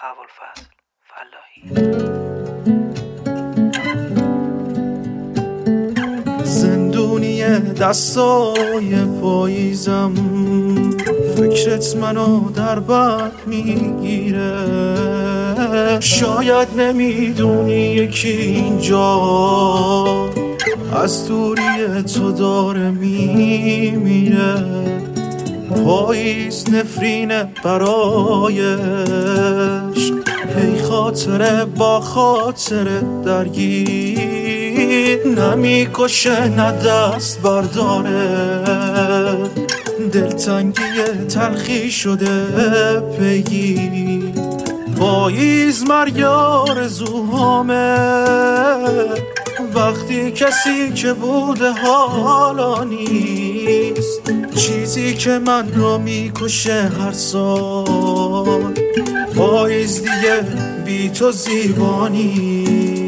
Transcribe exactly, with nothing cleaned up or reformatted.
ابوالفضل فلاحی. زندونی دستای پاییزم، فکرت منو در بر میگیره. شاید نمیدونی یکی اینجا از دوری تو داره میمیره. پاییز نفرینه برایش، هی خاطره با خاطره درگیر. نمیکشه نه دست برداره، دلتنگی تلخی شده پیگیر. پاییز مرگ آرزوهامه، وقتی کسی که بوده حالا نیست. چیزی که من رو میکشه هر سال، پاییز دیگه بی تو زیبا نیست.